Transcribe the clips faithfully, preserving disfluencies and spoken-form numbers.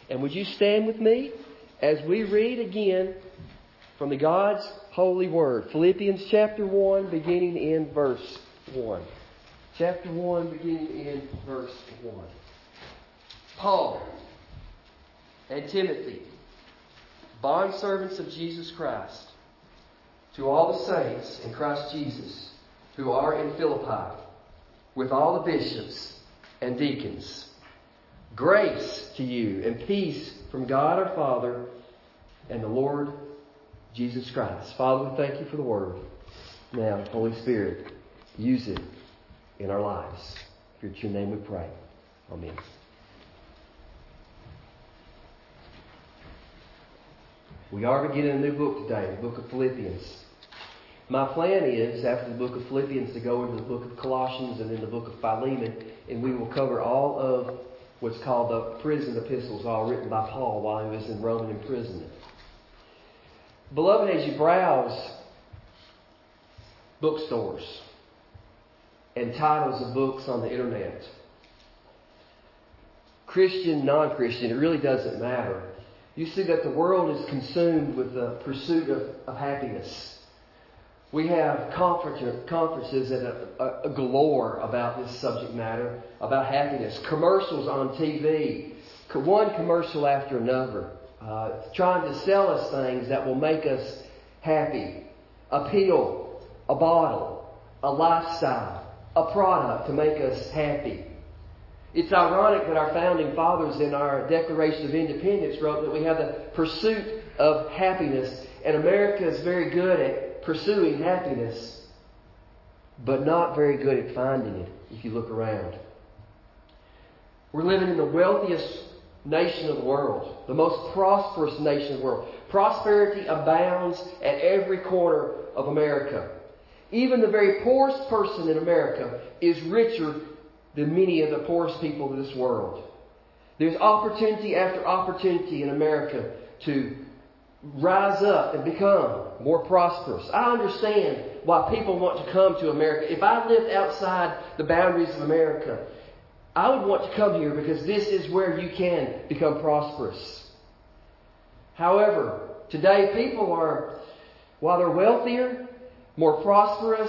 And would you stand with me as we read again from the God's holy word. Philippians chapter one, beginning in verse one. Chapter one, beginning in verse one. Paul and Timothy, bondservants of Jesus Christ, to all the saints in Christ Jesus who are in Philippi, with all the bishops and deacons. Grace to you and peace from God our Father and the Lord Jesus Christ. Father, we thank you for the Word. Now, Holy Spirit, use it in our lives. For it's your name we pray. Amen. We are beginning a new book today, the book of Philippians. My plan is, after the book of Philippians, to go into the book of Colossians and then the book of Philemon, and we will cover all of what's called the prison epistles, all written by Paul while he was in Roman imprisonment. Beloved, as you browse bookstores and titles of books on the internet, Christian, non-Christian, it really doesn't matter. You see that the world is consumed with the pursuit of, of happiness. We have conference, conferences at a, a, a galore about this subject matter, about happiness. Commercials on T V, one commercial after another, uh, trying to sell us things that will make us happy. A pill, a bottle, a lifestyle, a product to make us happy. It's ironic that our founding fathers in our Declaration of Independence wrote that we have the pursuit of happiness, and America is very good at pursuing happiness, but not very good at finding it if you look around. We're living in the wealthiest nation of the world, the most prosperous nation of the world. Prosperity abounds at every corner of America. Even the very poorest person in America is richer than many of the poorest people in this world. There's opportunity after opportunity in America to rise up and become more prosperous. I understand why people want to come to America. If I lived outside the boundaries of America, I would want to come here because this is where you can become prosperous. However, today people are, while they're wealthier, more prosperous,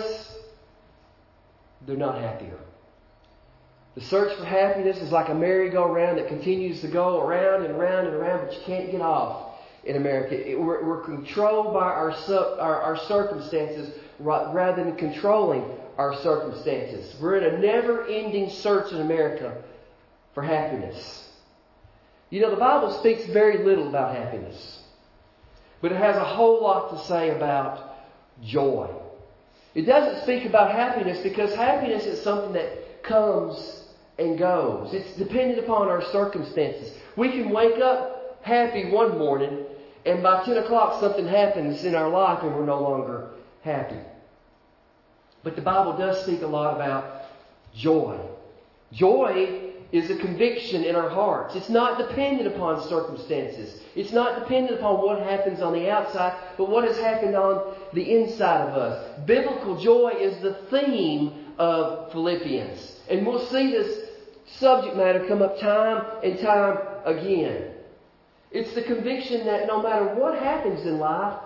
they're not happier. The search for happiness is like a merry-go-round that continues to go around and around and around, but you can't get off in America. It, we're, we're controlled by our, our, our circumstances rather than controlling our circumstances. We're in a never-ending search in America for happiness. You know, the Bible speaks very little about happiness, but it has a whole lot to say about joy. It doesn't speak about happiness because happiness is something that comes and goes. It's dependent upon our circumstances. We can wake up happy one morning, and by ten o'clock something happens in our life and we're no longer happy. But the Bible does speak a lot about joy. Joy is a conviction in our hearts. It's not dependent upon circumstances. It's not dependent upon what happens on the outside, but what has happened on the inside of us. Biblical joy is the theme of Philippians. And we'll see this subject matter come up time and time again. It's the conviction that no matter what happens in life,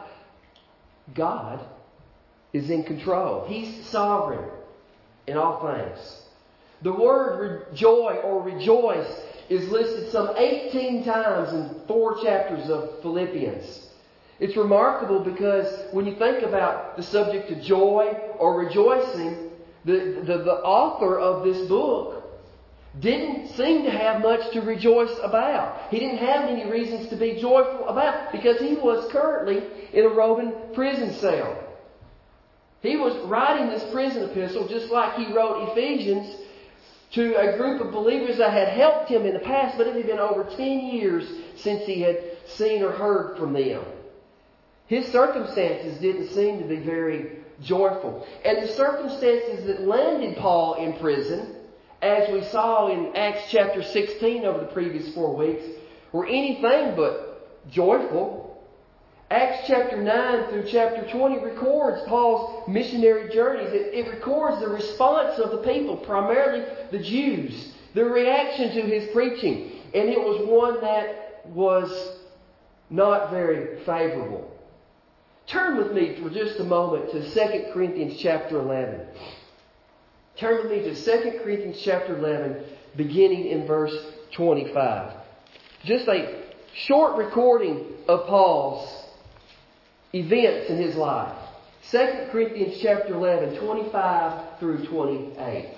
God is in control. He's sovereign in all things. The word joy or rejoice is listed some eighteen times in four chapters of Philippians. It's remarkable because when you think about the subject of joy or rejoicing, the, the, the author of this book didn't seem to have much to rejoice about. He didn't have any reasons to be joyful about because he was currently in a Roman prison cell. He was writing this prison epistle just like he wrote Ephesians to a group of believers that had helped him in the past, but it had been over ten years since he had seen or heard from them. His circumstances didn't seem to be very joyful. And the circumstances that landed Paul in prison, as we saw in Acts chapter sixteen over the previous four weeks, were anything but joyful. Acts chapter nine through chapter twenty records Paul's missionary journeys. It, it records the response of the people, primarily the Jews, their reaction to his preaching. And it was one that was not very favorable. Turn with me for just a moment to Second Corinthians chapter eleven. Turn with me to Second Corinthians chapter eleven, beginning in verse twenty-five. Just a short recording of Paul's events in his life. Second Corinthians chapter eleven, twenty-five through twenty-eight.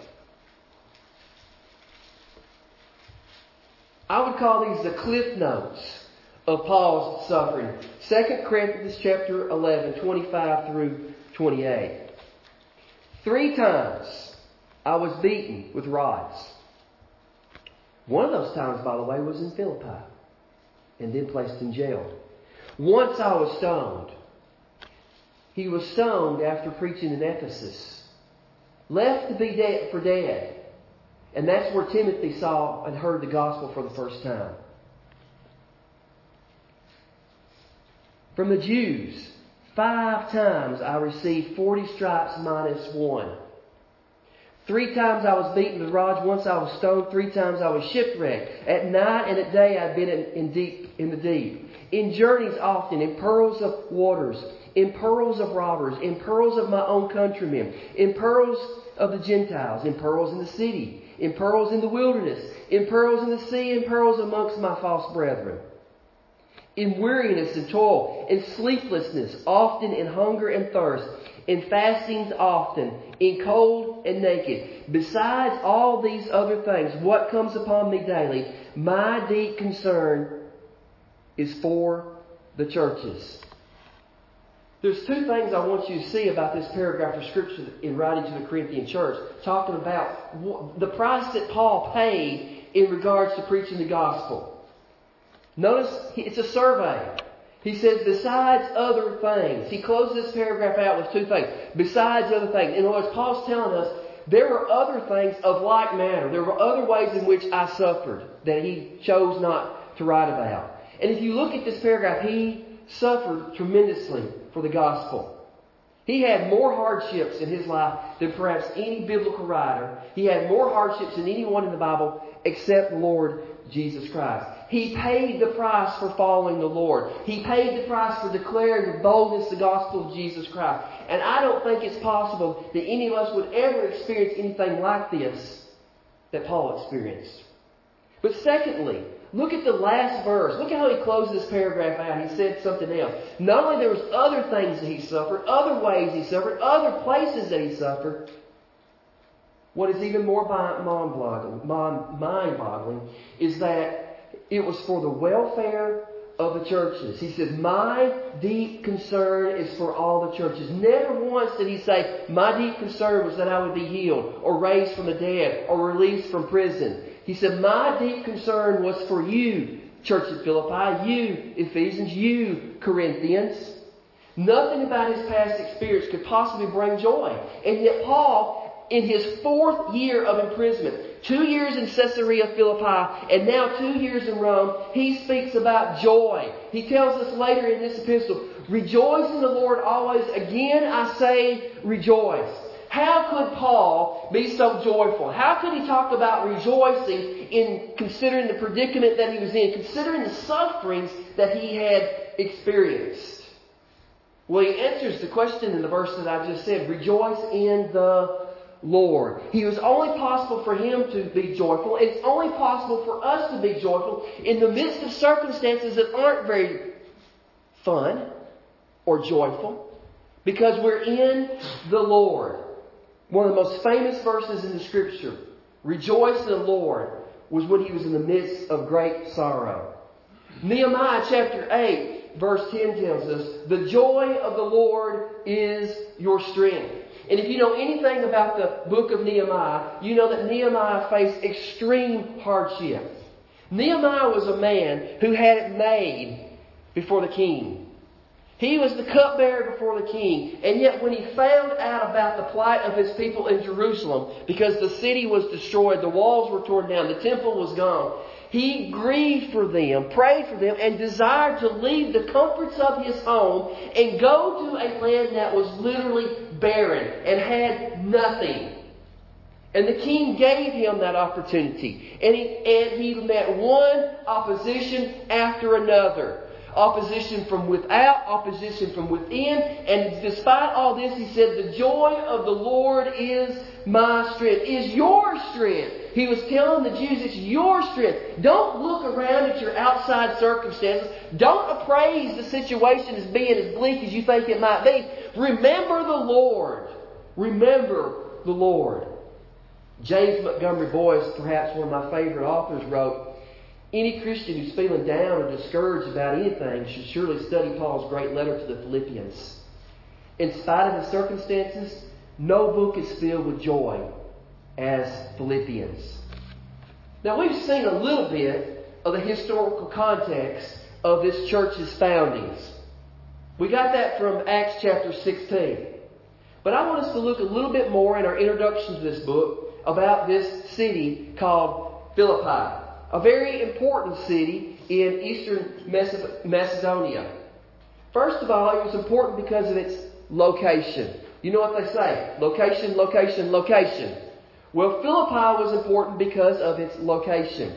I would call these the cliff notes of Paul's suffering. Second Corinthians chapter eleven, twenty-five through twenty-eight. Three times I was beaten with rods. One of those times, by the way, was in Philippi, and then placed in jail. Once I was stoned. He was stoned after preaching in Ephesus. Left to be dead for dead. And that's where Timothy saw and heard the gospel for the first time. From the Jews, five times I received forty stripes minus one. Three times I was beaten with rods. Once I was stoned. Three times I was shipwrecked. At night and at day I've been in, in deep in the deep. In journeys often, in pearls of waters, in pearls of robbers, in pearls of my own countrymen, in pearls of the Gentiles, in pearls in the city, in pearls in the wilderness, in pearls in the sea, in pearls amongst my false brethren. In weariness and toil, in sleeplessness, often in hunger and thirst, in fastings often, in cold and naked. Besides all these other things, what comes upon me daily, my deep concern is for the churches. There's two things I want you to see about this paragraph of Scripture in writing to the Corinthian church, talking about the price that Paul paid in regards to preaching the gospel. Notice it's a survey. He says, besides other things. He closes this paragraph out with two things. Besides other things. In other words, Paul's telling us there were other things of like manner. There were other ways in which I suffered that he chose not to write about. And if you look at this paragraph, he suffered tremendously for the gospel. He had more hardships in his life than perhaps any biblical writer. He had more hardships than anyone in the Bible except the Lord Jesus Christ. He paid the price for following the Lord. He paid the price for declaring with boldness the gospel of Jesus Christ. And I don't think it's possible that any of us would ever experience anything like this that Paul experienced. But secondly, look at the last verse. Look at how he closes this paragraph out. He said something else. Not only there was other things that he suffered, other ways he suffered, other places that he suffered. What is even more mind-boggling is that it was for the welfare of the churches. He says, my deep concern is for all the churches. Never once did he say, my deep concern was that I would be healed or raised from the dead or released from prison. He said, my deep concern was for you, Church of Philippi, you, Ephesians, you, Corinthians. Nothing about his past experience could possibly bring joy. And yet Paul, in his fourth year of imprisonment, two years in Caesarea Philippi, and now two years in Rome, he speaks about joy. He tells us later in this epistle, rejoice in the Lord always. Again I say rejoice. How could Paul be so joyful? How could he talk about rejoicing in considering the predicament that he was in, considering the sufferings that he had experienced? Well, he answers the question in the verse that I just said. Rejoice in the Lord. It was only possible for him to be joyful. It's only possible for us to be joyful in the midst of circumstances that aren't very fun or joyful, because we're in the Lord. One of the most famous verses in the Scripture, rejoice in the Lord, was when he was in the midst of great sorrow. Nehemiah chapter eight, verse ten tells us, the joy of the Lord is your strength. And if you know anything about the book of Nehemiah, you know that Nehemiah faced extreme hardship. Nehemiah was a man who had it made before the king. He was the cupbearer before the king. And yet when he found out about the plight of his people in Jerusalem, because the city was destroyed, the walls were torn down, the temple was gone, he grieved for them, prayed for them, and desired to leave the comforts of his home and go to a land that was literally barren and had nothing. And the king gave him that opportunity. And he, and he met one opposition after another. Opposition from without, opposition from within. And despite all this, he said, the joy of the Lord is my strength. Is your strength. He was telling the Jews, it's your strength. Don't look around at your outside circumstances. Don't appraise the situation as being as bleak as you think it might be. Remember the Lord. Remember the Lord. James Montgomery Boyce, perhaps one of my favorite authors, wrote, any Christian who's feeling down or discouraged about anything should surely study Paul's great letter to the Philippians. In spite of his circumstances, no book is filled with joy as Philippians. Now we've seen a little bit of the historical context of this church's foundings. We got that from Acts chapter sixteen. But I want us to look a little bit more in our introduction to this book about this city called Philippi. A very important city in eastern Macedonia. First of all, it was important because of its location. You know what they say? Location, location, location. Well, Philippi was important because of its location.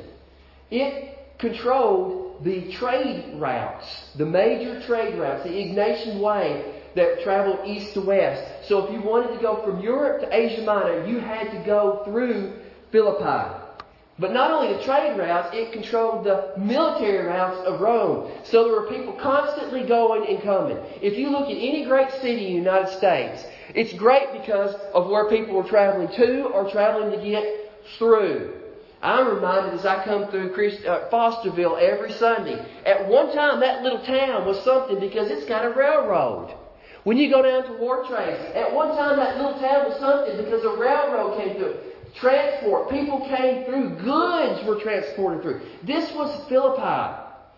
It controlled the trade routes, the major trade routes, the Egnatian Way that traveled east to west. So if you wanted to go from Europe to Asia Minor, you had to go through Philippi. But not only the trade routes, it controlled the military routes of Rome. So there were people constantly going and coming. If you look at any great city in the United States, it's great because of where people were traveling to or traveling to get through. I'm reminded as I come through Christ, uh, Fosterville every Sunday. At one time, that little town was something because it's got a railroad. When you go down to Wartrace, at one time that little town was something because a railroad came through. Transport. People came through. Goods were transported through. This was Philippi.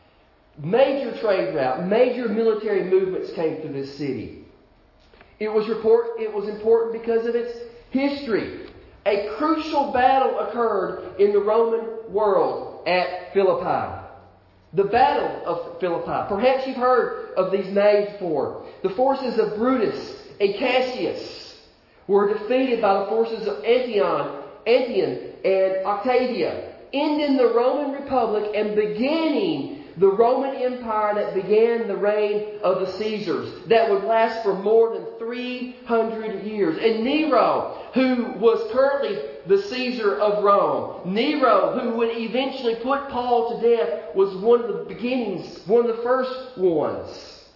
Major trade route. Major military movements came through this city. It was, report, it was important because of its history. A crucial battle occurred in the Roman world at Philippi. The Battle of Philippi. Perhaps you've heard of these names before. The forces of Brutus and Cassius were defeated by the forces of Antion, Antion and Octavia, ending the Roman Republic and beginning the Roman Empire that began the reign of the Caesars that would last for more than three hundred years. And Nero, who was currently the Caesar of Rome, Nero, who would eventually put Paul to death, was one of the beginnings, one of the first ones.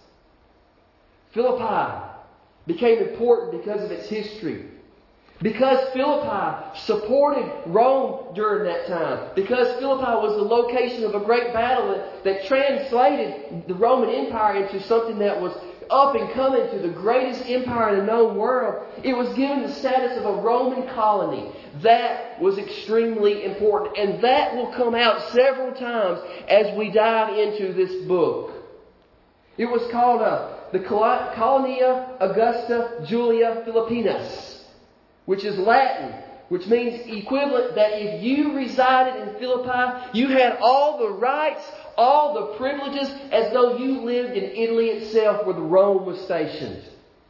Philippi became important because of its history. Because Philippi supported Rome during that time. Because Philippi was the location of a great battle that, that translated the Roman Empire into something that was up and coming to the greatest empire in the known world. It was given the status of a Roman colony. That was extremely important. And that will come out several times as we dive into this book. It was called uh, the Colonia Augusta Julia Philippinus, which is Latin, which means equivalent that if you resided in Philippi, you had all the rights, all the privileges, as though you lived in Italy itself where the Rome was stationed.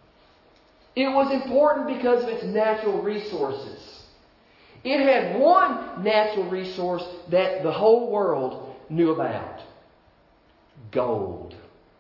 It was important because of its natural resources. It had one natural resource that the whole world knew about. Gold.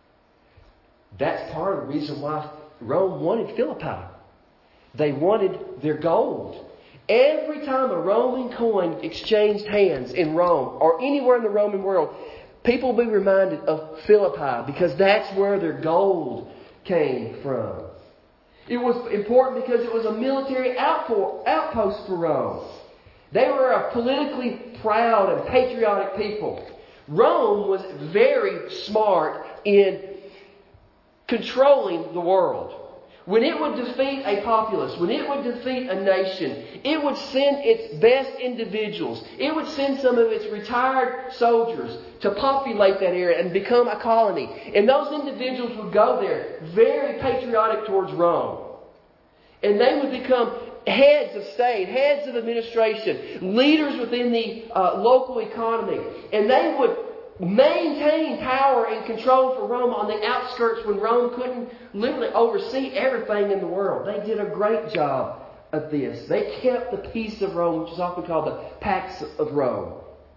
That's part of the reason why Rome wanted Philippi. They wanted their gold. Every time a Roman coin exchanged hands in Rome or anywhere in the Roman world, people will be reminded of Philippi because that's where their gold came from. It was important because it was a military outpost for Rome. They were a politically proud and patriotic people. Rome was very smart in controlling the world. When it would defeat a populace, when it would defeat a nation, it would send its best individuals. It would send some of its retired soldiers to populate that area and become a colony. And those individuals would go there very patriotic towards Rome. And they would become heads of state, heads of administration, leaders within the uh, local economy. And they would maintain power and control for Rome on the outskirts when Rome couldn't literally oversee everything in the world. They did a great job of this. They kept the peace of Rome, which is often called the Pax of Rome.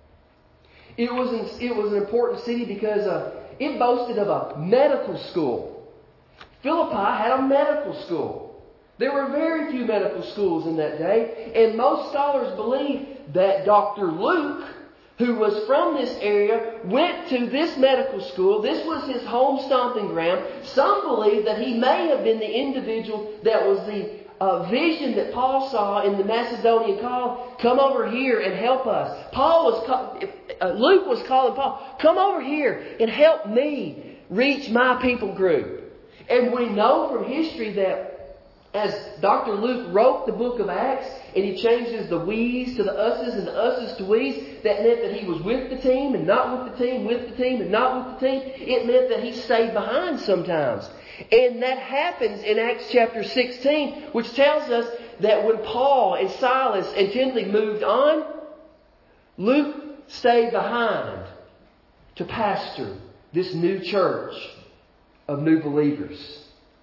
It was an, it was an important city because uh, it boasted of a medical school. Philippi had a medical school. There were very few medical schools in that day, and most scholars believe that Doctor Luke, who was from this area, went to this medical school. This was his home stomping ground. Some believe that he may have been the individual that was the uh, vision that Paul saw in the Macedonian call. Come over here and help us. Paul was call, uh, Luke was calling Paul, come over here and help me reach my people group. And we know from history that as Doctor Luke wrote the book of Acts, and he changes the we's to the us's and the us's to we's, that meant that he was with the team and not with the team, with the team and not with the team. It meant that he stayed behind sometimes. And that happens in Acts chapter sixteen, which tells us that when Paul and Silas and Timothy moved on, Luke stayed behind to pastor this new church of new believers.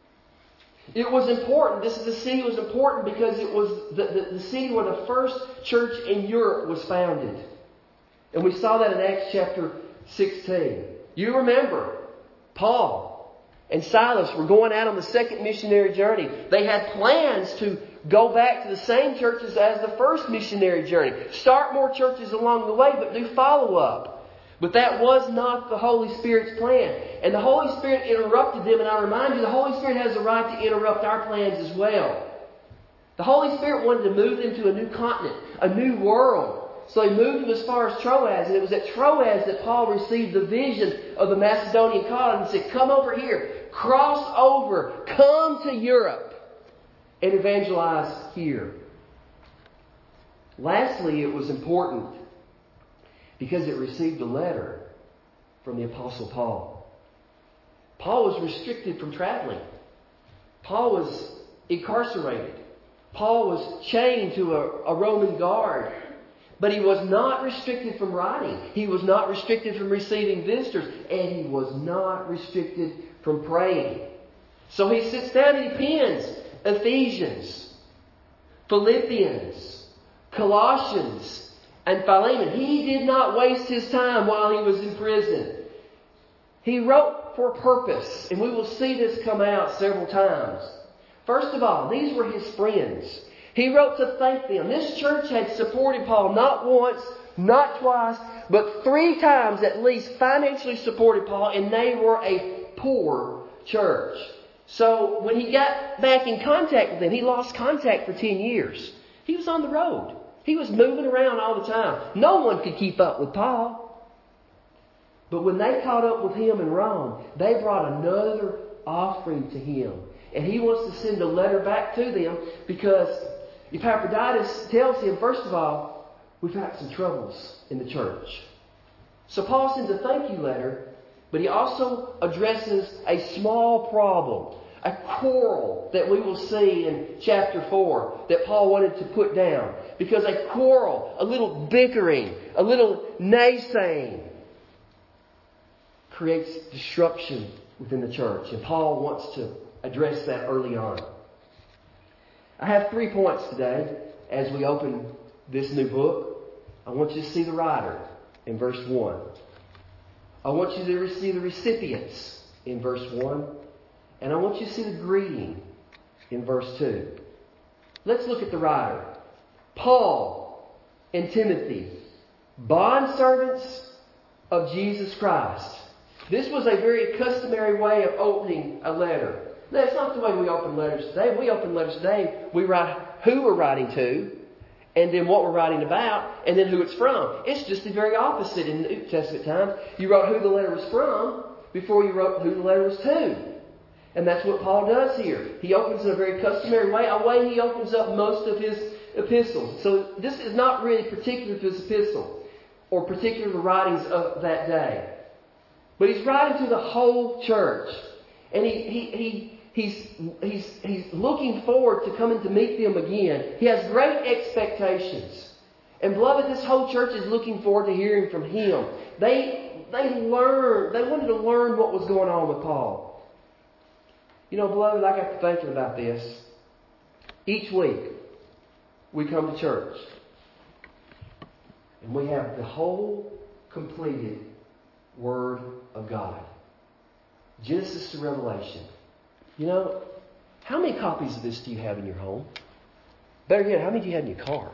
It was important. This the city was important because it was the, the, the city where the first church in Europe was founded. And we saw that in Acts chapter sixteen. You remember, Paul and Silas were going out on the second missionary journey. They had plans to go back to the same churches as the first missionary journey. Start more churches along the way, but do follow up. But that was not the Holy Spirit's plan. And the Holy Spirit interrupted them. And I remind you, the Holy Spirit has the right to interrupt our plans as well. The Holy Spirit wanted to move them to a new continent, a new world. So He moved them as far as Troas. And it was at Troas that Paul received the vision of the Macedonian call and said, come over here, cross over, come to Europe and evangelize here. Lastly, it was important because it received a letter from the Apostle Paul. Paul was restricted from traveling. Paul was incarcerated. Paul was chained to a, a Roman guard. But he was not restricted from writing. He was not restricted from receiving visitors. And he was not restricted from praying. So he sits down and he pens Ephesians, Philippians, Colossians, and Philemon. He did not waste his time while he was in prison. He wrote for a purpose, and we will see this come out several times. First of all, these were his friends. He wrote to thank them. This church had supported Paul not once, not twice, but three times at least financially supported Paul, and they were a poor church. So when he got back in contact with them, he lost contact for ten years. He was on the road. He was moving around all the time. No one could keep up with Paul. But when they caught up with him in Rome, they brought another offering to him. And he wants to send a letter back to them because Epaphroditus tells him, first of all, we've had some troubles in the church. So Paul sends a thank you letter, but he also addresses a small problem. A quarrel that we will see in chapter four that Paul wanted to put down. Because a quarrel, a little bickering, a little naysaying creates disruption within the church. And Paul wants to address that early on. I have three points today as we open this new book. I want you to see the writer in verse one. I want you to see the recipients in verse one. And I want you to see the greeting in verse two. Let's look at the writer. Paul and Timothy, bondservants of Jesus Christ. This was a very customary way of opening a letter. Now, it's not the way we open letters today. We open letters today, we write who we're writing to, and then what we're writing about, and then who it's from. It's just the very opposite in the New Testament times. You wrote who the letter was from before you wrote who the letter was to. And that's what Paul does here. He opens in a very customary way, a way he opens up most of his epistles. So this is not really particular to his epistle or particular to the writings of that day. But he's writing to the whole church. And he, he, he, he's, he's, he's looking forward to coming to meet them again. He has great expectations. And beloved, this whole church is looking forward to hearing from him. They, they learned, they wanted to learn what was going on with Paul. You know, beloved, I got to thinking about this. Each week, we come to church and we have the whole completed Word of God. Genesis to Revelation. You know, how many copies of this do you have in your home? Better yet, how many do you have in your car?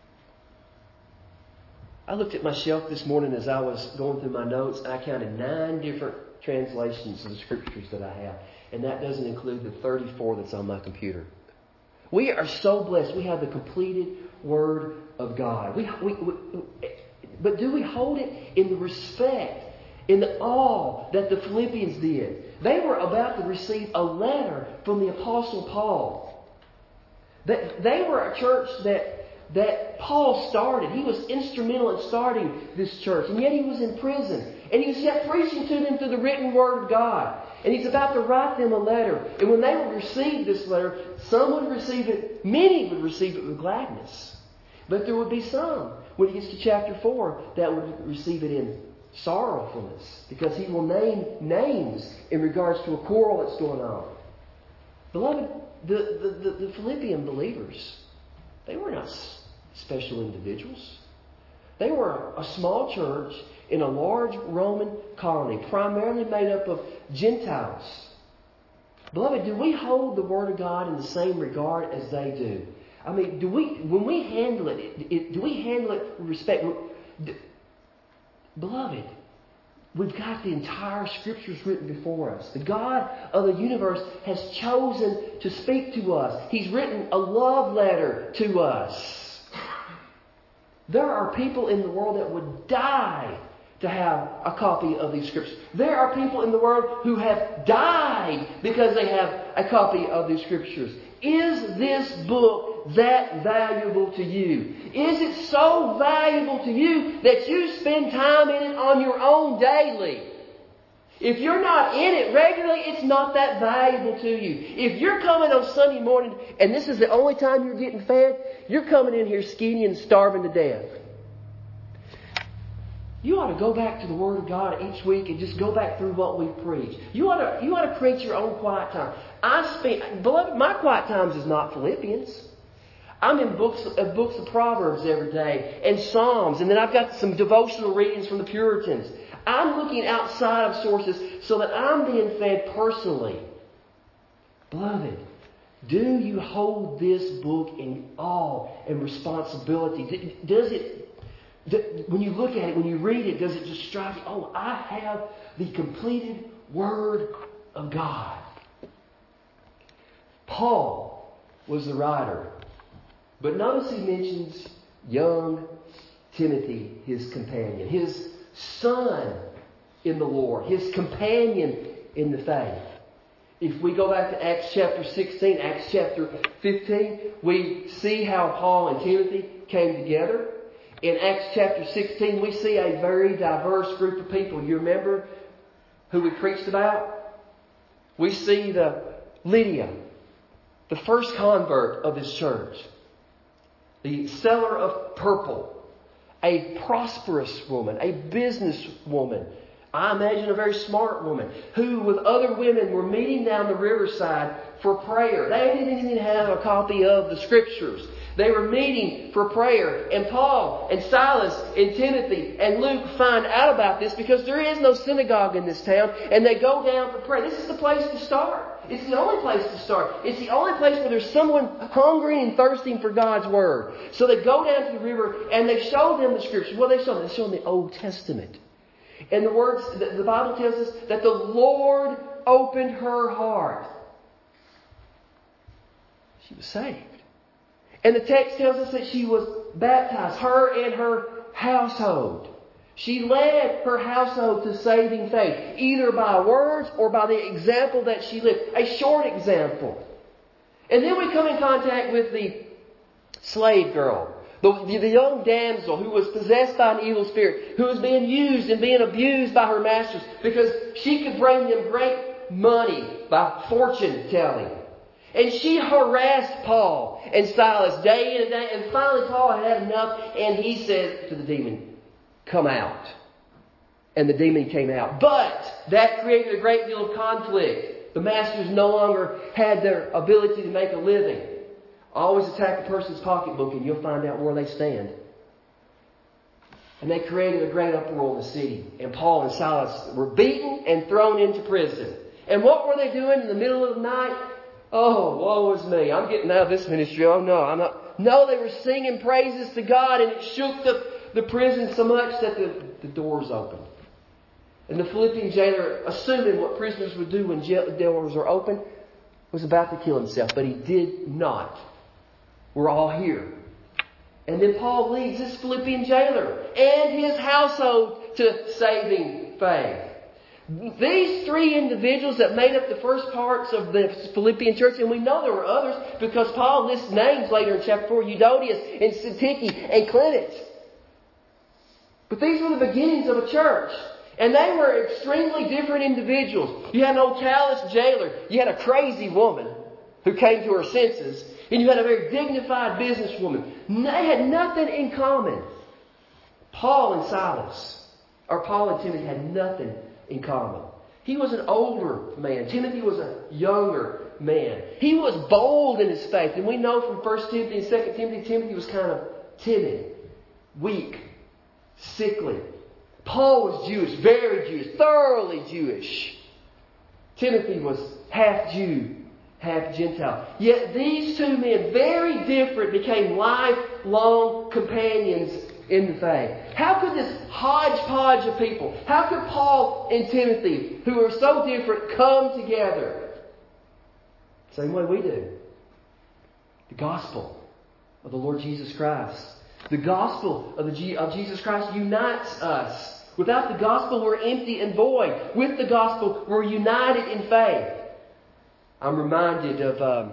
I looked at my shelf this morning as I was going through my notes, and I counted nine different translations of the Scriptures that I have. And that doesn't include the thirty-four that's on my computer. We are so blessed. We have the completed Word of God. We, we, we, but do we hold it in the respect, in the awe that the Philippians did? They were about to receive a letter from the Apostle Paul. They, they were a church that, that Paul started. He was instrumental in starting this church. And yet he was in prison. And he was yet preaching to them through the written Word of God. And he's about to write them a letter. And when they would receive this letter, some would receive it, many would receive it with gladness. But there would be some, when he gets to chapter four, that would receive it in sorrowfulness. Because he will name names in regards to a quarrel that's going on. Beloved, the, the, the, the Philippian believers, they were not special individuals. They were a small church in a large Roman colony, primarily made up of Gentiles. Beloved, do we hold the Word of God in the same regard as they do? I mean, do we, when we handle it, it, it do we handle it with respect? Do, beloved, we've got the entire Scriptures written before us. The God of the universe has chosen to speak to us. He's written a love letter to us. There are people in the world that would die to have a copy of these Scriptures. There are people in the world who have died because they have a copy of these Scriptures. Is this book that valuable to you? Is it so valuable to you that you spend time in it on your own daily? If you're not in it regularly, it's not that valuable to you. If you're coming on Sunday morning and this is the only time you're getting fed, you're coming in here skinny and starving to death. You ought to go back to the Word of God each week and just go back through what we preach. You ought to, you ought to create your own quiet time. I spend, beloved, my quiet times is not Philippians. I'm in books, uh, books of Proverbs every day and Psalms, and then I've got some devotional readings from the Puritans. I'm looking outside of sources so that I'm being fed personally. Beloved, do you hold this book in awe and responsibility? Does it, when you look at it, when you read it, does it just strike you? Oh, I have the completed Word of God. Paul was the writer. But notice he mentions young Timothy, his companion, his son in the Lord, his companion in the faith. If we go back to Acts chapter sixteen, Acts chapter fifteen, we see how Paul and Timothy came together. In Acts chapter sixteen, we see a very diverse group of people. You remember who we preached about? We see the Lydia, the first convert of this church, the seller of purple, a prosperous woman, a business woman, I imagine a very smart woman, who with other women were meeting down the riverside for prayer. They didn't even have a copy of the Scriptures. They were meeting for prayer. And Paul and Silas and Timothy and Luke find out about this because there is no synagogue in this town. And they go down for prayer. This is the place to start. It's the only place to start. It's the only place where there's someone hungry and thirsting for God's Word. So they go down to the river and they show them the Scriptures. What do they show them? They show them the Old Testament. And the words, the Bible tells us that the Lord opened her heart. She was saved. And the text tells us that she was baptized, her and her household. She led her household to saving faith, either by words or by the example that she lived. A short example. And then we come in contact with the slave girl. The, the young damsel who was possessed by an evil spirit, who was being used and being abused by her masters because she could bring them great money by fortune telling. And she harassed Paul and Silas day in and day. And finally Paul had had enough and he said to the demon, "Come out." And the demon came out. But that created a great deal of conflict. The masters no longer had their ability to make a living. Always attack a person's pocketbook and you'll find out where they stand. And they created a great uproar in the city. And Paul and Silas were beaten and thrown into prison. And what were they doing in the middle of the night? Oh, woe is me. I'm getting out of this ministry. Oh, no, I'm not. No, they were singing praises to God, and it shook the, the prison so much that the, the doors opened. And the Philippian jailer, assuming what prisoners would do when jail doors are open, was about to kill himself. But he did not. We're all here. And then Paul leads this Philippian jailer and his household to saving faith. These three individuals that made up the first parts of the Philippian church, and we know there were others because Paul lists names later in chapter four, Euodias and Syntyche and Clement. But these were the beginnings of a church. And they were extremely different individuals. You had an old callous jailer. You had a crazy woman who came to her senses. And you had a very dignified businesswoman. They had nothing in common. Paul and Silas, or Paul and Timothy, had nothing in common. He was an older man. Timothy was a younger man. He was bold in his faith. And we know from First Timothy and Second Timothy, Timothy was kind of timid, weak, sickly. Paul was Jewish, very Jewish, thoroughly Jewish. Timothy was half Jew, half Gentile. Yet these two men, very different, became lifelong companions in the faith. How could this hodgepodge of people, how could Paul and Timothy, who are so different, come together? Same way we do. The gospel of the Lord Jesus Christ. The gospel of, the, of Jesus Christ unites us. Without the gospel, we're empty and void. With the gospel, we're united in faith. I'm reminded of um,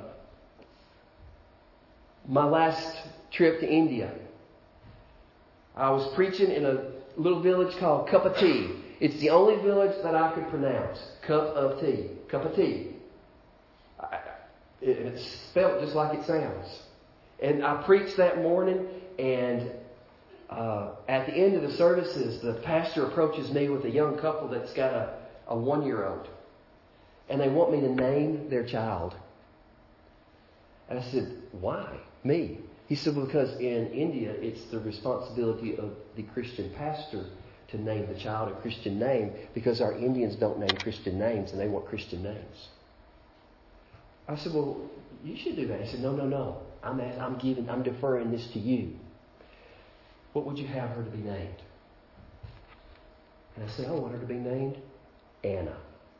my last trip to India. I was preaching in a little village called Cup of Tea. It's the only village that I could pronounce. Cup of tea. Cup of tea. I, it, it's spelled just like it sounds. And I preached that morning, and uh, at the end of the services, the pastor approaches me with a young couple that's got a, a one-year-old. And they want me to name their child. And I said, why? Me? He said, well, because in India, it's the responsibility of the Christian pastor to name the child a Christian name because our Indians don't name Christian names and they want Christian names. I said, well, you should do that. He said, no, no, no. I'm, I'm giving, I'm deferring this to you. What would you have her to be named? And I said, I want her to be named Anna.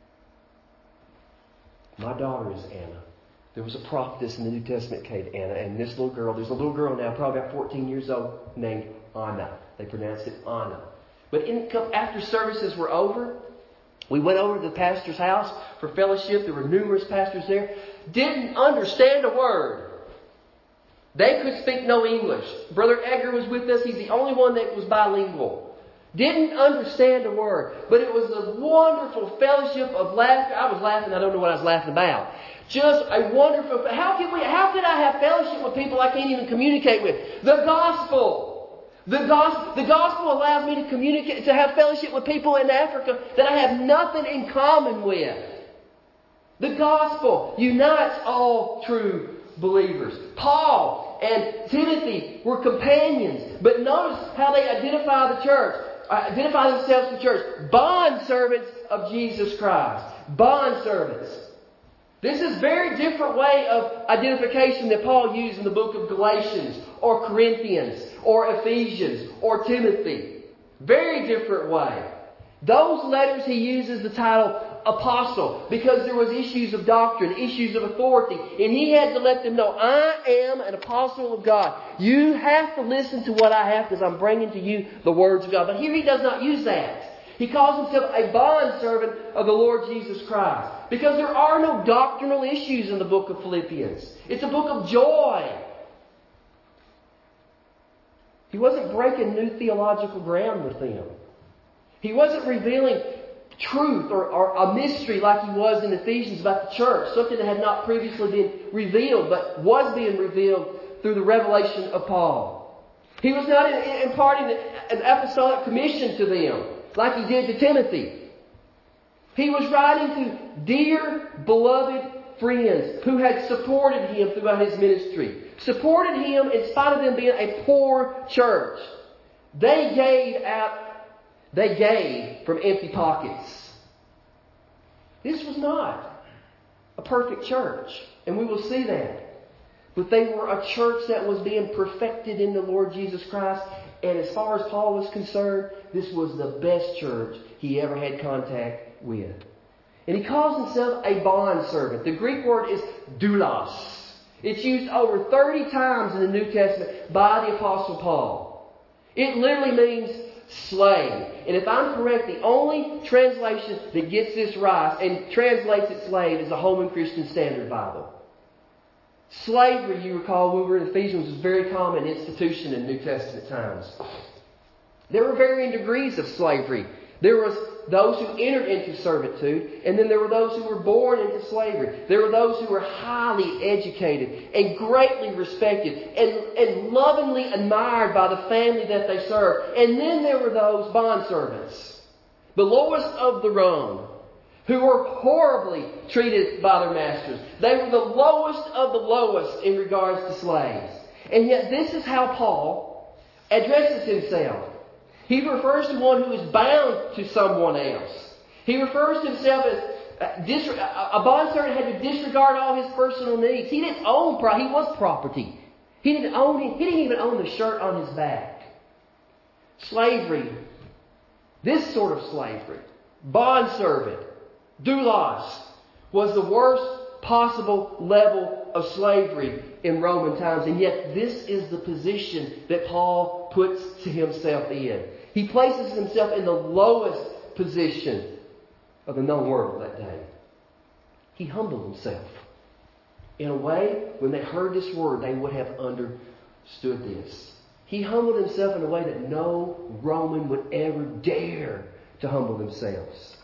My daughter is Anna. There was a prophetess in the New Testament named Anna, and this little girl, there's a little girl now, probably about fourteen years old, named Anna. They pronounced it Anna. But in, after services were over, we went over to the pastor's house for fellowship. There were numerous pastors there. Didn't understand a word. They could speak no English. Brother Edgar was with us. He's the only one that was bilingual. Didn't understand a word. But it was a wonderful fellowship of laughter. I was laughing. I don't know what I was laughing about. Just a wonderful... How can we? How could I have fellowship with people I can't even communicate with? The gospel. The gospel, the gospel allows me to communicate, to have fellowship with people in Africa that I have nothing in common with. The gospel unites all true believers. Paul and Timothy were companions. But notice how they identify the church. Identify themselves to the church. Bond servants of Jesus Christ. Bond servants. This is a very different way of identification that Paul used in the book of Galatians or Corinthians or Ephesians or Timothy. Very different way. Those letters he uses the title apostle because there was issues of doctrine, issues of authority, and he had to let them know, I am an apostle of God. You have to listen to what I have because I'm bringing to you the words of God. But here he does not use that. He calls himself a bondservant of the Lord Jesus Christ. Because there are no doctrinal issues in the book of Philippians. It's a book of joy. He wasn't breaking new theological ground with them. He wasn't revealing truth or, or a mystery like he was in Ephesians about the church. Something that had not previously been revealed, but was being revealed through the revelation of Paul. He was not imparting an apostolic commission to them like he did to Timothy. He was writing to dear, beloved friends who had supported him throughout his ministry. Supported him in spite of them being a poor church. They gave out, they gave from empty pockets. This was not a perfect church, and we will see that. But they were a church that was being perfected in the Lord Jesus Christ. And as far as Paul was concerned, this was the best church he ever had contact with. And he calls himself a bondservant. The Greek word is doulos. It's used over thirty times in the New Testament by the Apostle Paul. It literally means slave. And if I'm correct, the only translation that gets this right and translates it slave is the Holman Christian Standard Bible. Slavery, you recall, when we were in Ephesians, was a very common institution in New Testament times. There were varying degrees of slavery. There was those who entered into servitude, and then there were those who were born into slavery. There were those who were highly educated and greatly respected and, and lovingly admired by the family that they served. And then there were those bondservants, the lowest of the rung, who were horribly treated by their masters. They were the lowest of the lowest in regards to slaves. And yet this is how Paul addresses himself. He refers to one who is bound to someone else. He refers to himself as a bondservant had to disregard all his personal needs. He didn't own property. He was property. He didn't own. He didn't even own the shirt on his back. Slavery, this sort of slavery, bondservant, doulos, was the worst possible level of slavery in Roman times. And yet this is the position that Paul puts to himself in. He places himself in the lowest position of the known world that day. He humbled himself. In a way, when they heard this word, they would have understood this. He humbled himself in a way that no Roman would ever dare to humble themselves.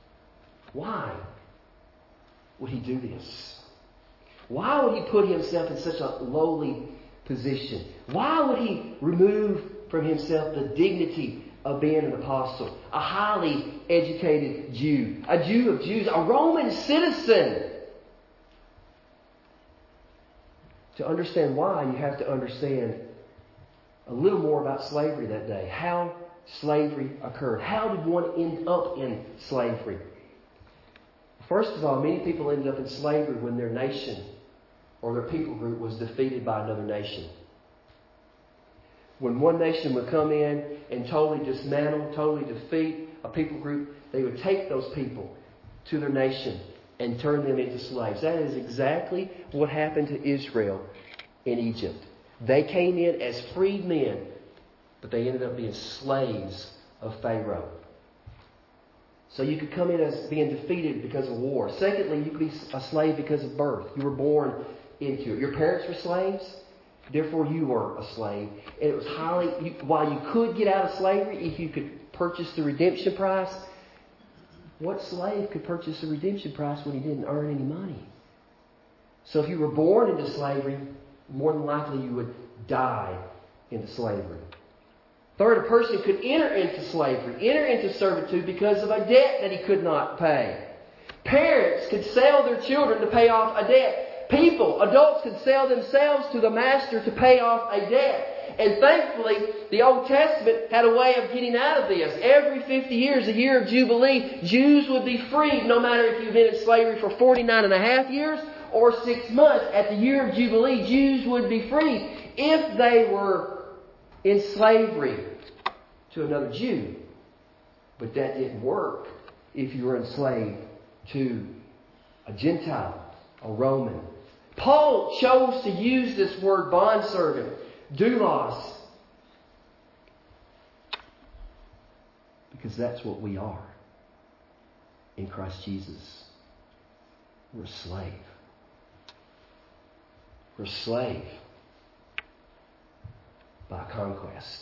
Why would he do this? Why would he put himself in such a lowly position? Why would he remove from himself the dignity of being an apostle, a highly educated Jew, a Jew of Jews, a Roman citizen? To understand why, you have to understand a little more about slavery that day. How slavery occurred. How did one end up in slavery? First of all, many people ended up in slavery when their nation or their people group was defeated by another nation. When one nation would come in and totally dismantle, totally defeat a people group, they would take those people to their nation and turn them into slaves. That is exactly what happened to Israel in Egypt. They came in as freed men, but they ended up being slaves of Pharaoh. So you could come in as being defeated because of war. Secondly, you could be a slave because of birth. You were born into it. Your parents were slaves, therefore you were a slave. And it was highly, you, while you could get out of slavery if you could purchase the redemption price, what slave could purchase the redemption price when he didn't earn any money? So if you were born into slavery, more than likely you would die into slavery. Third, a person could enter into slavery, enter into servitude because of a debt that he could not pay. Parents could sell their children to pay off a debt. People, adults could sell themselves to the master to pay off a debt. And thankfully, the Old Testament had a way of getting out of this. Every fifty years, a year of Jubilee, Jews would be freed, no matter if you've been in slavery for forty-nine and a half years or six months. At the year of Jubilee, Jews would be freed if they were in slavery to another Jew. But that didn't work if you were enslaved to a Gentile, a Roman. Paul chose to use this word bondservant, doulos, because that's what we are in Christ Jesus. We're a slave. We're a slave by conquest.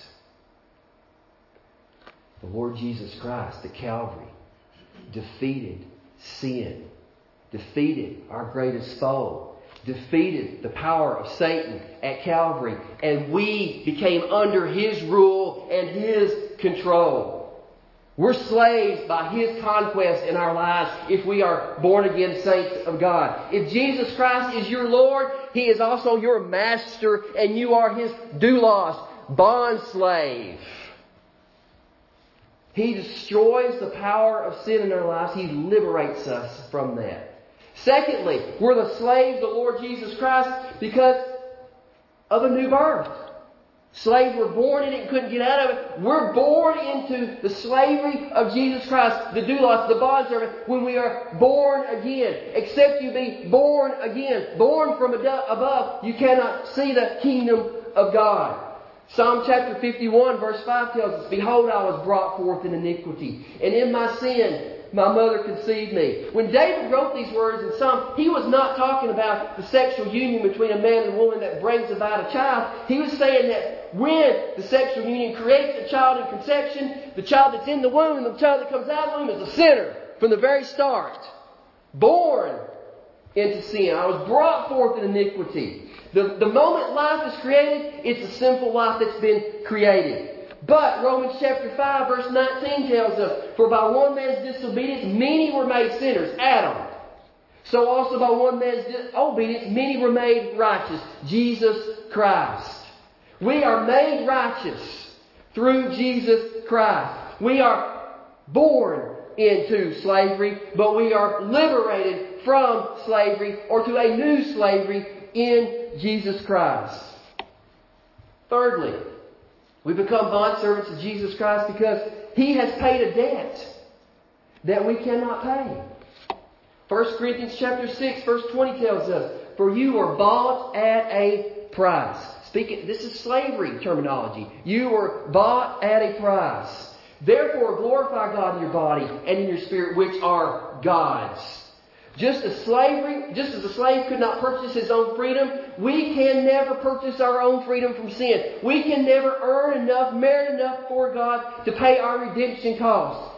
The Lord Jesus Christ at Calvary defeated sin, defeated our greatest foe, defeated the power of Satan at Calvary, and we became under His rule and His control. We're slaves by His conquest in our lives if we are born again saints of God. If Jesus Christ is your Lord, He is also your master, and you are His doulos, bond slave. He destroys the power of sin in our lives. He liberates us from that. Secondly, we're the slaves of the Lord Jesus Christ because of a new birth. Slaves were born in it and couldn't get out of it. We're born into the slavery of Jesus Christ, the doulos, the bondservant, when we are born again. Except you be born again. Born from above, you cannot see the kingdom of God. Psalm chapter fifty-one verse five tells us, Behold, I was brought forth in iniquity, and in my sin my mother conceived me. When David wrote these words in Psalm, he was not talking about the sexual union between a man and a woman that brings about a child. He was saying that when the sexual union creates a child in conception, the child that's in the womb and the child that comes out of the womb is a sinner from the very start. Born into sin. I was brought forth in iniquity. The, the moment life is created, it's a sinful life that's been created. But Romans chapter five verse nineteen tells us, For by one man's disobedience many were made sinners, Adam. So also by one man's disobedience many were made righteous, Jesus Christ. We are made righteous through Jesus Christ. We are born into slavery, but we are liberated from slavery or to a new slavery in Jesus Christ. Thirdly, we become bondservants of Jesus Christ because He has paid a debt that we cannot pay. First Corinthians chapter six verse twenty tells us, For you were bought at a price. Speaking, this is slavery terminology. You were bought at a price. Therefore glorify God in your body and in your spirit, which are God's. Just as slavery, just as a slave could not purchase his own freedom, we can never purchase our own freedom from sin. We can never earn enough, merit enough for God to pay our redemption cost.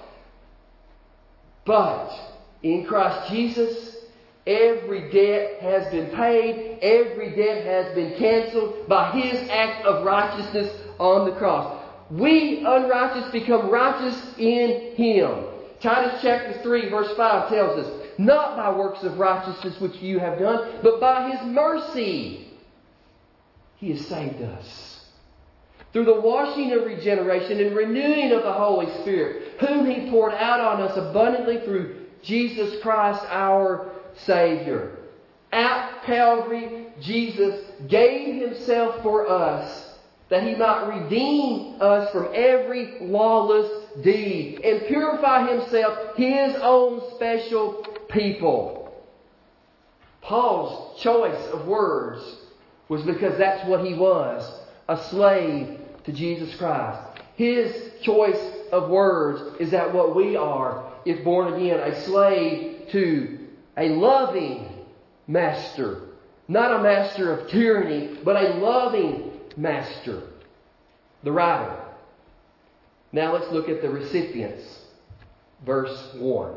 But in Christ Jesus, every debt has been paid. Every debt has been canceled by His act of righteousness on the cross. We, unrighteous, become righteous in Him. Titus chapter three verse five tells us, Not by works of righteousness which you have done, but by His mercy He has saved us. Through the washing of regeneration and renewing of the Holy Spirit, whom He poured out on us abundantly through Jesus Christ our Savior. At Calvary, Jesus gave Himself for us, that He might redeem us from every lawless deed and purify Himself, His own special people. Paul's choice of words was because that's what he was, a slave to Jesus Christ. His choice of words is that what we are, if born again, a slave to a loving master. Not a master of tyranny, but a loving master. The writer. Now let's look at the recipients. Verse one.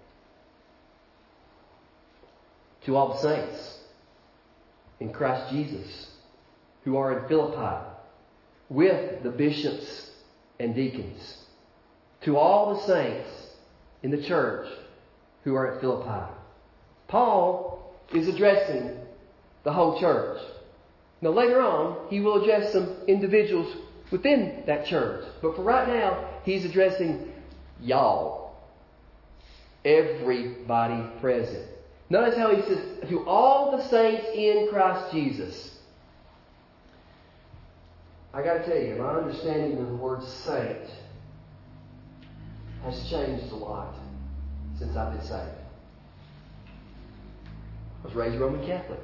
To all the saints in Christ Jesus who are in Philippi with the bishops and deacons. To all the saints in the church who are at Philippi. Paul is addressing the whole church. Now later on, he will address some individuals within that church. But for right now, he's addressing y'all. Everybody present. Notice how he says, to all the saints in Christ Jesus. I got to tell you, my understanding of the word saint has changed a lot since I've been saved. I was raised Roman Catholic.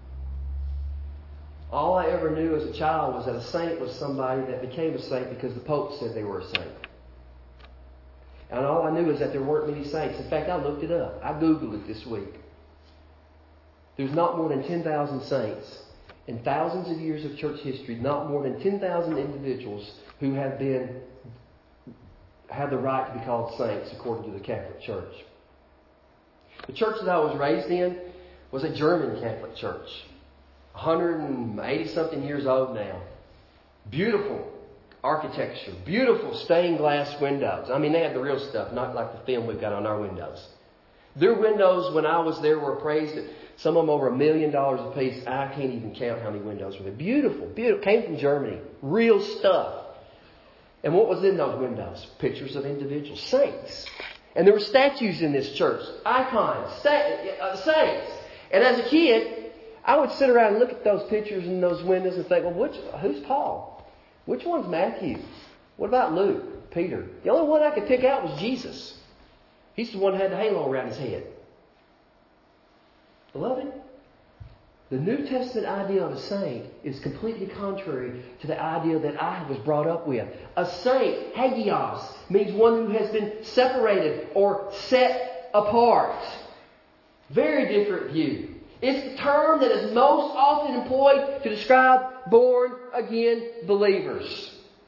All I ever knew as a child was that a saint was somebody that became a saint because the Pope said they were a saint. And all I knew is that there weren't many saints. In fact, I looked it up. I Googled it this week. There's not more than ten thousand saints. In thousands of years of church history, not more than ten thousand individuals who have been have the right to be called saints according to the Catholic Church. The church that I was raised in was a German Catholic church. one hundred eighty something years old now. Beautiful architecture, beautiful stained glass windows. I mean, they had the real stuff, not like the film we've got on our windows. Their windows, when I was there, were appraised at some of them over a million dollars a piece. I can't even count how many windows were there. Beautiful, beautiful. Came from Germany. Real stuff. And what was in those windows? Pictures of individuals, saints. And there were statues in this church, icons, saints. And as a kid, I would sit around and look at those pictures in those windows and think, well, which, who's Paul? Which one's Matthew? What about Luke, Peter? The only one I could pick out was Jesus. He's the one who had the halo around his head. Beloved, the New Testament idea of a saint is completely contrary to the idea that I was brought up with. A saint, hagios, means one who has been separated or set apart. Very different view. It's the term that is most often employed to describe born-again believers.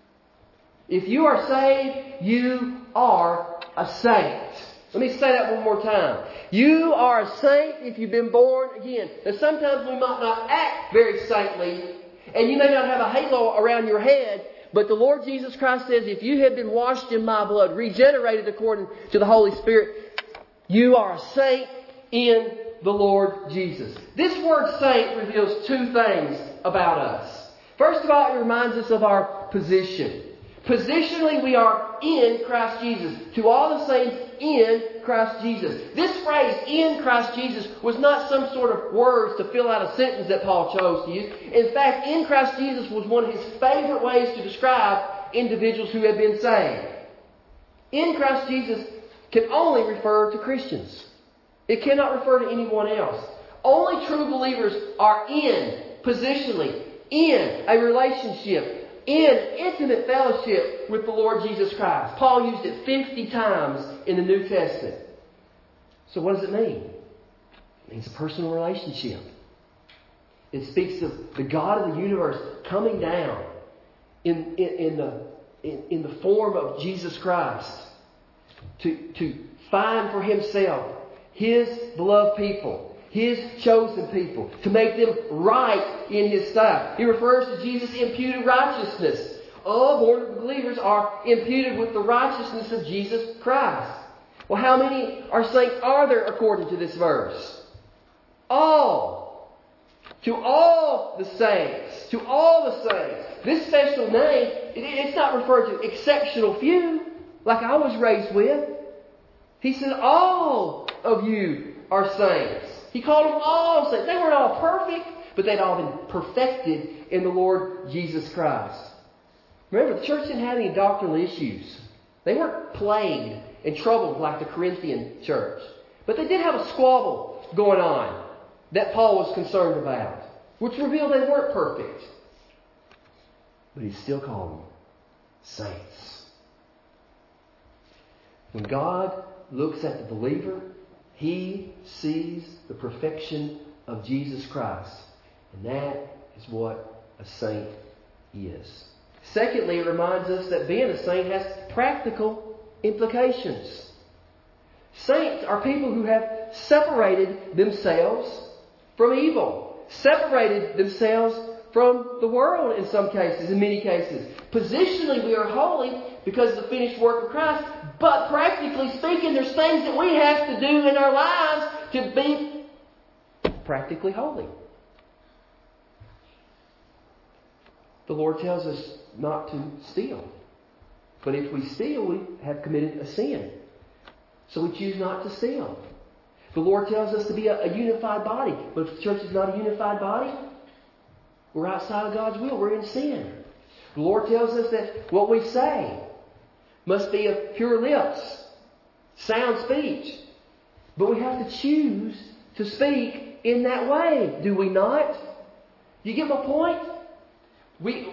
If you are saved, you are a saint. Let me say that one more time. You are a saint if you've been born again. Now sometimes we might not act very saintly, and you may not have a halo around your head, but the Lord Jesus Christ says, if you have been washed in my blood, regenerated according to the Holy Spirit, you are a saint in the Lord Jesus. This word saint reveals two things about us. First of all, it reminds us of our position. Positionally, we are in Christ Jesus. To all the saints, in Christ Jesus. This phrase, in Christ Jesus, was not some sort of words to fill out a sentence that Paul chose to use. In fact, in Christ Jesus was one of his favorite ways to describe individuals who have been saved. In Christ Jesus can only refer to Christians. It cannot refer to anyone else. Only true believers are in, positionally, in a relationship, in intimate fellowship with the Lord Jesus Christ. Paul used it fifty times in the New Testament. So what does it mean? It means a personal relationship. It speaks of the God of the universe coming down in, in, in, the, in, in the form of Jesus Christ to, to find for Himself His beloved people, His chosen people, to make them right in His sight. He refers to Jesus' imputed righteousness. All born believers are imputed with the righteousness of Jesus Christ. Well, how many are saints are there according to this verse? All. To all the saints. To all the saints. This special name, it's not referred to exceptional few, like I was raised with. He said all of you are saints. He called them all saints. They weren't all perfect, but they'd all been perfected in the Lord Jesus Christ. Remember, the church didn't have any doctrinal issues. They weren't plagued and troubled like the Corinthian church. But they did have a squabble going on that Paul was concerned about, which revealed they weren't perfect. But he still called them saints. When God looks at the believer, He sees the perfection of Jesus Christ. And that is what a saint is. Secondly, it reminds us that being a saint has practical implications. Saints are people who have separated themselves from evil. Separated themselves from the world in some cases, in many cases. Positionally, we are holy because of the finished work of Christ. But practically speaking, there's things that we have to do in our lives to be practically holy. The Lord tells us not to steal. But if we steal, we have committed a sin. So we choose not to steal. The Lord tells us to be a, a unified body. But if the church is not a unified body, we're outside of God's will. We're in sin. The Lord tells us that what we say must be of pure lips, sound speech. But we have to choose to speak in that way, do we not? Do you get my point? We,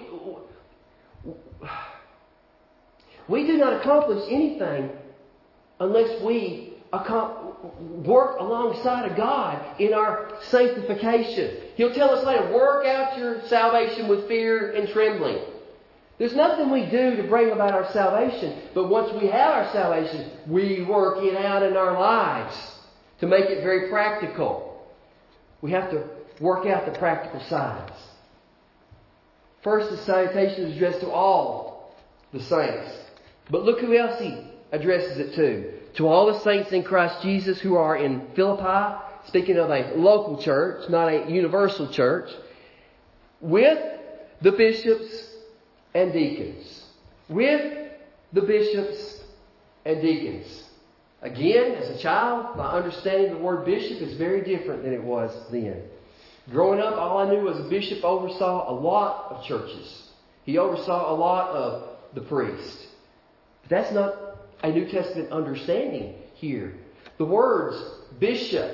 we do not accomplish anything unless we work alongside of God in our sanctification. He'll tell us later, work out your salvation with fear and trembling. There's nothing we do to bring about our salvation, but once we have our salvation, we work it out in our lives to make it very practical. We have to work out the practical sides. First, the salutation is addressed to all. the saints. But look who else he addresses it to. To all the saints in Christ Jesus who are in Philippi, speaking of a local church, not a universal church, with the bishops and deacons. With the bishops and deacons. Again, as a child, my understanding of the word bishop is very different than it was then. Growing up, all I knew was a bishop oversaw a lot of churches. He oversaw a lot of the priests. But that's not a New Testament understanding here. The words bishop,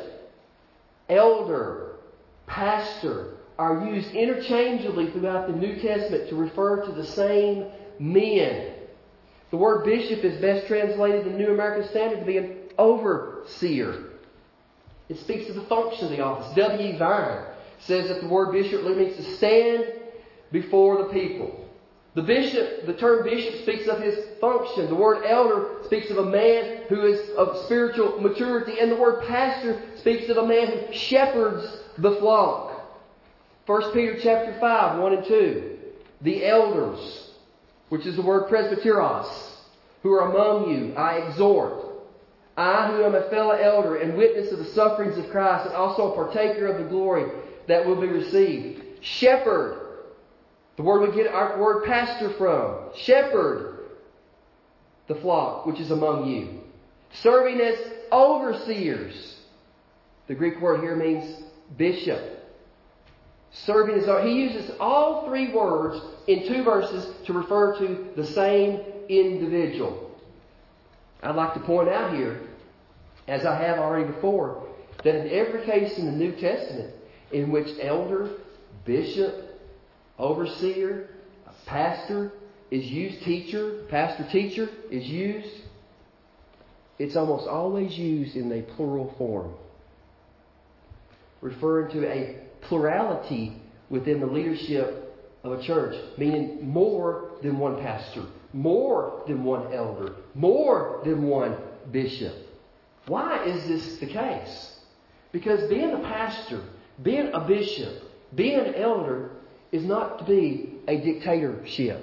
elder, pastor are used interchangeably throughout the New Testament to refer to the same men. The word bishop is best translated in the New American Standard to be an overseer. It speaks of the function of the office. W E Vine says that the word bishop literally means to stand before the people. The bishop, the term bishop speaks of his function. The word elder speaks of a man who is of spiritual maturity. And the word pastor speaks of a man who shepherds the flock. First Peter chapter five, one and two. The elders, which is the word presbyteros, who are among you, I exhort. I, who am a fellow elder and witness of the sufferings of Christ, and also a partaker of the glory that will be received. Shepherd. The word we get our word pastor from. Shepherd the flock which is among you. Serving as overseers. The Greek word here means bishop. Serving as he uses all three words in two verses to refer to the same individual. I'd like to point out here, as I have already before, that in every case in the New Testament in which elder, bishop, overseer, pastor is used, teacher, pastor, teacher is used, it's almost always used in a plural form, referring to a plurality within the leadership of a church, meaning more than one pastor, more than one elder, more than one bishop. Why is this the case? Because being a pastor, being a bishop, being an elder is not to be a dictatorship.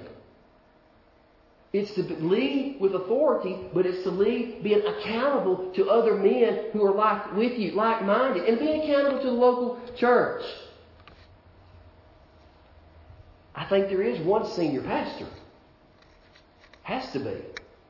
It's to lead with authority, but it's to lead being accountable to other men who are like with you, like-minded, and being accountable to the local church. I think there is one senior pastor. Has to be.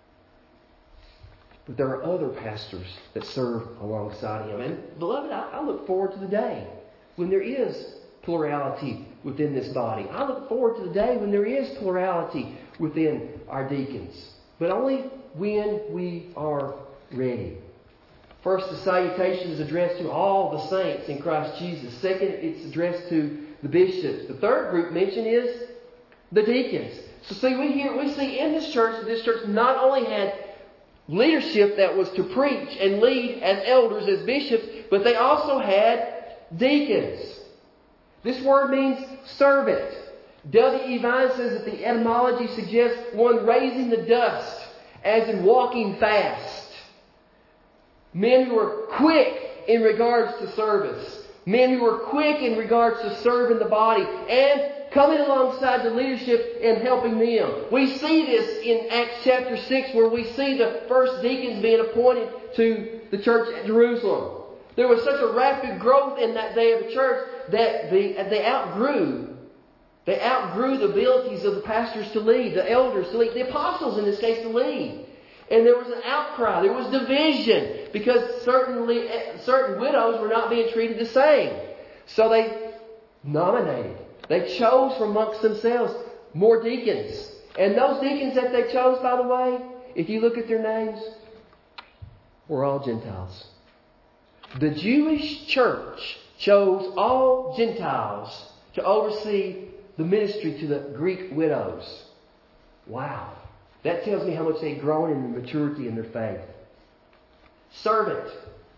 But there are other pastors that serve alongside him. And beloved, I, I look forward to the day when there is plurality within this body. I look forward to the day when there is plurality within our deacons. But only when we are ready. First, the salutation is addressed to all the saints in Christ Jesus. Second, it's addressed to the bishops. The third group mentioned is the deacons. So see, we hear, we see in this church that this church not only had leadership that was to preach and lead as elders, as bishops, but they also had deacons. This word means servant. W E Vine says that the etymology suggests one raising the dust, as in walking fast. Men who are quick in regards to service. Men who are quick in regards to serving the body and coming alongside the leadership and helping them. We see this in Acts chapter six, where we see the first deacons being appointed to the church at Jerusalem. There was such a rapid growth in that day of the church that the, they outgrew. They outgrew the abilities of the pastors to lead, the elders to lead, the apostles in this case to lead. And there was an outcry. There was division because certainly certain widows were not being treated the same. So they nominated. They chose from amongst themselves more deacons. And those deacons that they chose, by the way, if you look at their names, were all Gentiles. The Jewish church chose all Gentiles to oversee the ministry to the Greek widows. Wow. That tells me how much they'd grown in the maturity in their faith. Servant.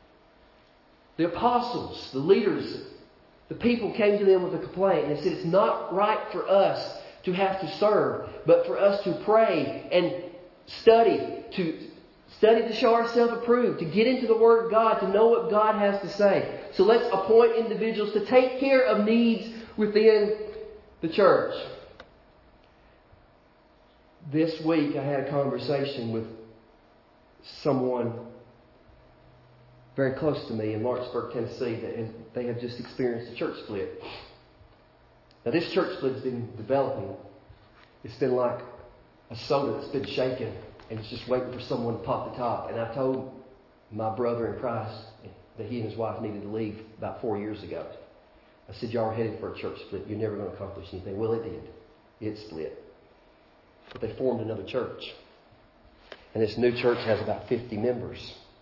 The apostles, the leaders, the people came to them with a complaint and they said, it's not right for us to have to serve, but for us to pray and study, to study to show ourselves approved, to get into the Word of God, to know what God has to say. So let's appoint individuals to take care of needs within the church. this week I had a conversation with someone very close to me in Lawrenceburg, Tennessee, that is, they have just experienced a church split. Now this church split has been developing. It's been like a soda that's been shaken and it's just waiting for someone to pop the top. And I told my brother in Christ that he and his wife needed to leave about four years ago. I said, y'all are headed for a church split. You're never going to accomplish anything. Well, it did. It split. But they formed another church. And this new church has about fifty members.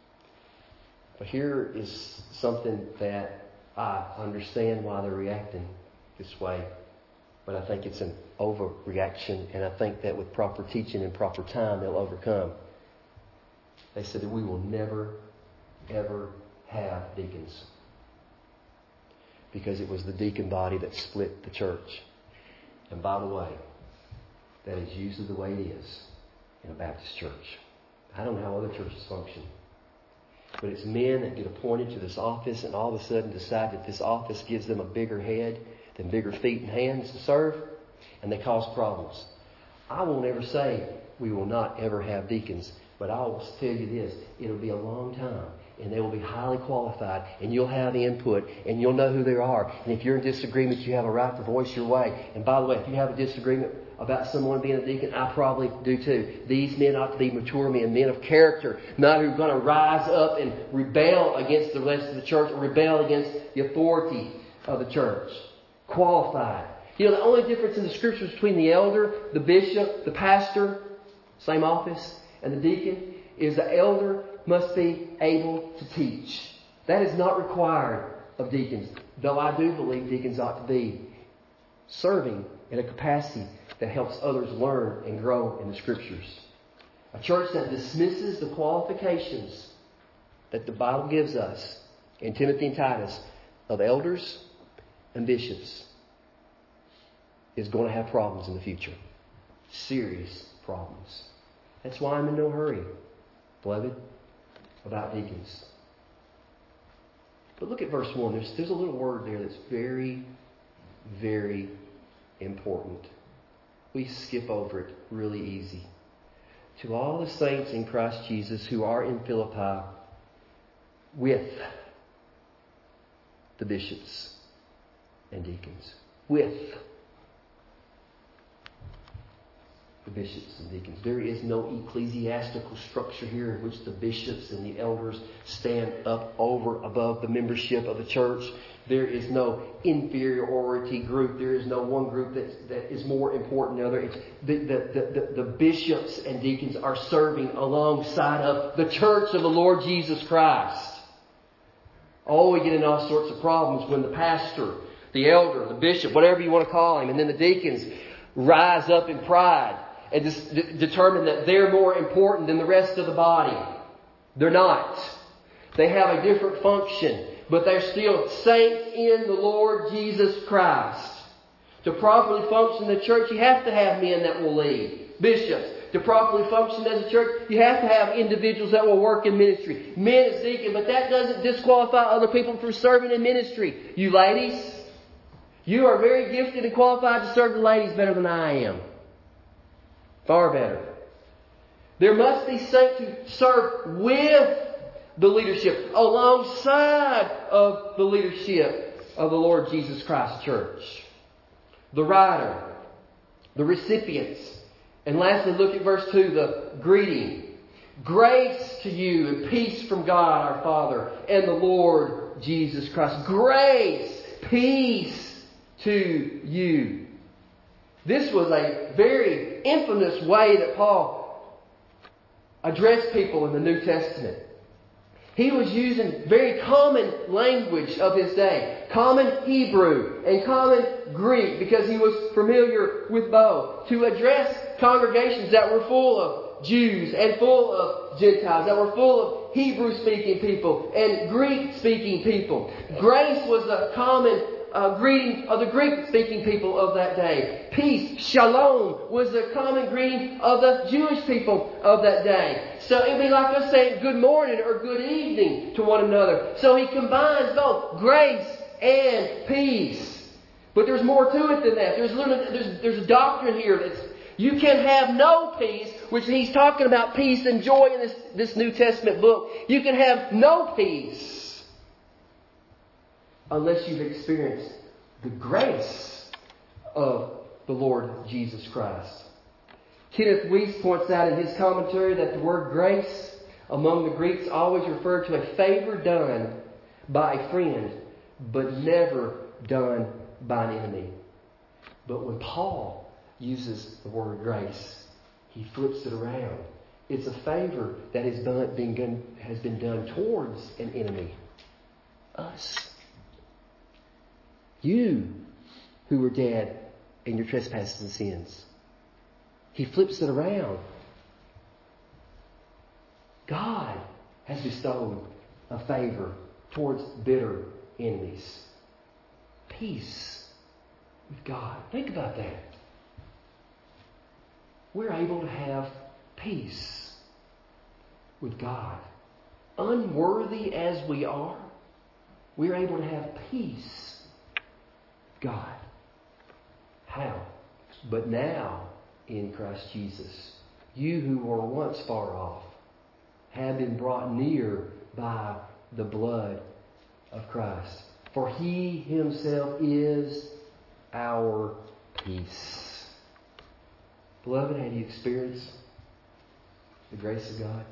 But here is something that I understand why they're reacting this way. But I think it's an overreaction. And I think that with proper teaching and proper time, they'll overcome. They said that we will never, ever have deacons. Because it was the deacon body that split the church. And by the way, that is usually the way it is in a Baptist church. I don't know how other churches function. But it's men that get appointed to this office and all of a sudden decide that this office gives them a bigger head than bigger feet and hands to serve. And they cause problems. I won't ever say we will not ever have deacons. But I will tell you this. It'll be a long time. And they will be highly qualified. And you'll have input. And you'll know who they are. And if you're in disagreement, you have a right to voice your way. And by the way, if you have a disagreement about someone being a deacon, I probably do too. These men ought to be mature men, men of character, not who are going to rise up and rebel against the rest of the church or rebel against the authority of the church. Qualified. You know, the only difference in the Scriptures between the elder, the bishop, the pastor, same office, and the deacon is the elder must be able to teach. That is not required of deacons, though I do believe deacons ought to be serving in a capacity that helps others learn and grow in the Scriptures. A church that dismisses the qualifications that the Bible gives us in Timothy and Titus of elders and bishops is going to have problems in the future. Serious problems. That's why I'm in no hurry, beloved, about deacons. But look at verse one. There's, there's a little word there that's very, very important. We skip over it really easy. To all the saints in Christ Jesus who are in Philippi with the bishops and deacons. With the bishops and deacons. There is no ecclesiastical structure here in which the bishops and the elders stand up over above the membership of the church. There is no inferiority group. There is no one group that, that is more important than the other. It's the, the, the, the bishops and deacons are serving alongside of the church of the Lord Jesus Christ. Oh, we get in all sorts of problems when the pastor, the elder, the bishop, whatever you want to call him, and then the deacons rise up in pride and just d- determine that they're more important than the rest of the body. They're not. They have a different function. But they're still saints in the Lord Jesus Christ. To properly function in the church, you have to have men that will lead. Bishops. To properly function as a church, you have to have individuals that will work in ministry. Men as deacon, but that doesn't disqualify other people from serving in ministry. You ladies, you are very gifted and qualified to serve the ladies better than I am. Far better. There must be saints who serve with the leadership, alongside of the leadership of the Lord Jesus Christ Church. The writer, the recipients, and lastly, look at verse two, the greeting. Grace to you and peace from God our Father and the Lord Jesus Christ. Grace, peace to you. This was a very infamous way that Paul addressed people in the New Testament. He was using very common language of his day. Common Hebrew and common Greek, because he was familiar with both. To address congregations that were full of Jews and full of Gentiles, that were full of Hebrew-speaking people and Greek-speaking people. Grace was a common uh, greeting of the Greek-speaking people of that day. Peace, shalom, was the common greeting of the Jewish people of that day. So it would be like us saying good morning or good evening to one another. So he combines both grace and peace. But there's more to it than that. There's, little, there's, there's a doctrine here that's, You can have no peace, which he's talking about peace and joy in this, this New Testament book. You can have no peace unless you've experienced the grace of the Lord Jesus Christ. Kenneth Weiss points out in his commentary that the word grace among the Greeks always referred to a favor done by a friend, but never done by an enemy. But when Paul uses the word grace, he flips it around. It's a favor that has been, has been done towards an enemy. Us. You who were dead in your trespasses and sins. He flips it around. God has bestowed a favor towards bitter enemies. Peace with God. Think about that. We're able to have peace with God. Unworthy as we are, we're able to have peace with God. How? But now, in Christ Jesus, you who were once far off have been brought near by the blood of Christ. For He Himself is our peace. Beloved, have you experienced the grace of God?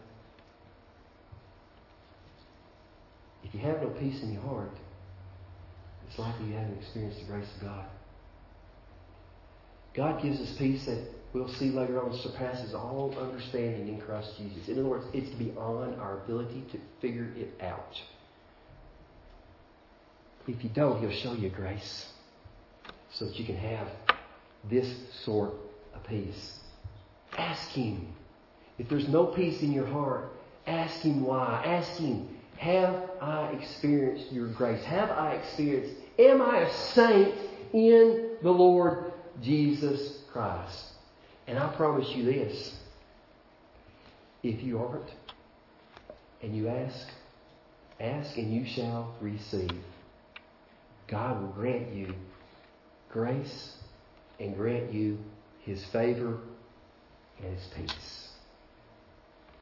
If you have no peace in your heart, it's likely you haven't experienced the grace of God. God gives us peace that we'll see later on surpasses all understanding in Christ Jesus. In other words, it's beyond our ability to figure it out. If you don't, He'll show you grace so that you can have this sort of peace. Ask Him. If there's no peace in your heart, ask Him why. Ask Him, have I experienced your grace? Have I experienced, am I a saint in the Lord Jesus Christ? And I promise you this, if you aren't, and you ask, ask and you shall receive. God will grant you grace and grant you His favor and His peace.